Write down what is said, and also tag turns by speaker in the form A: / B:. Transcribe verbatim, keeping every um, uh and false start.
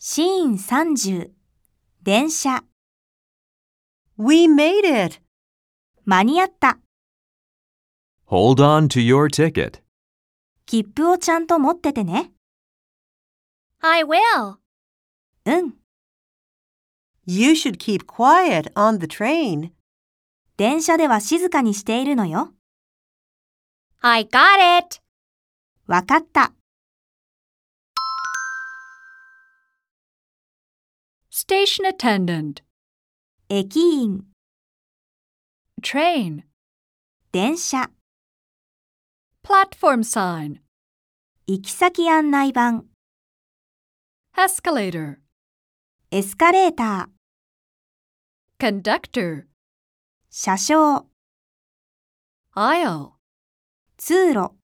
A: シーンさんじゅう、電車。
B: We made it!
A: 間に合った。
C: Hold on to your ticket.
A: 切符をちゃんと持っててね。
D: I will.
A: うん。
B: You should keep quiet on the train.
A: 電車では静かにしているのよ。
D: I got it.
A: わかった。
E: Station attendant.
A: 駅員、
E: Train.
A: 電車、
E: Platform sign.
A: 行き先案内板、
E: Escalator.
A: エスカレーター、
E: Conductor.
A: 車掌、
E: Aisle.
A: 通路。